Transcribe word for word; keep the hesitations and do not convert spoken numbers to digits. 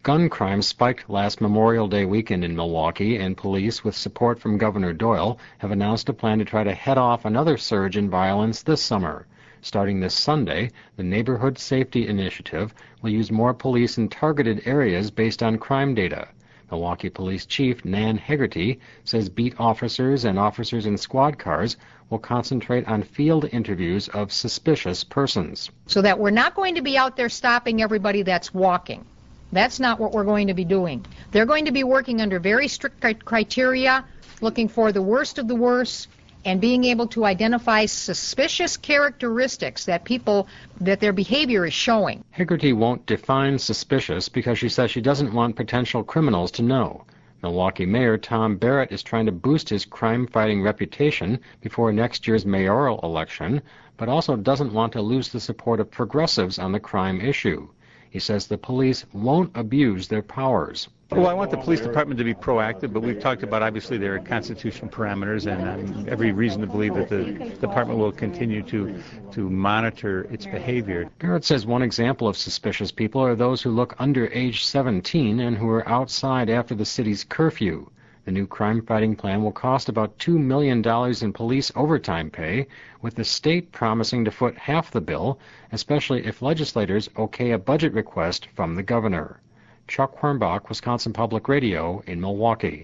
Gun crime spiked last Memorial Day weekend in Milwaukee, and police, with support from Governor Doyle, have announced a plan to try to head off another surge in violence this summer. Starting this Sunday, the Neighborhood Safety Initiative will use more police in targeted areas based on crime data. Milwaukee Police Chief Nan Hegarty says beat officers and officers in squad cars will concentrate on field interviews of suspicious persons. So that we're not going to be out there stopping everybody that's walking. That's not what we're going to be doing. They're going to be working under very strict criteria, looking for the worst of the worst, and being able to identify suspicious characteristics that people, that their behavior is showing. Hegarty won't define suspicious because she says she doesn't want potential criminals to know. Milwaukee Mayor Tom Barrett is trying to boost his crime-fighting reputation before next year's mayoral election, but also doesn't want to lose the support of progressives on the crime issue. He says the police won't abuse their powers. Well, I want the police department to be proactive, but we've talked about, obviously, there are constitutional parameters, and um, every reason to believe that the department will continue to, to monitor its behavior. Barrett says one example of suspicious people are those who look under age seventeen and who are outside after the city's curfew. The new crime-fighting plan will cost about two million dollars in police overtime pay, with the state promising to foot half the bill, especially if legislators okay a budget request from the governor. Chuck Hornbach, Wisconsin Public Radio in Milwaukee.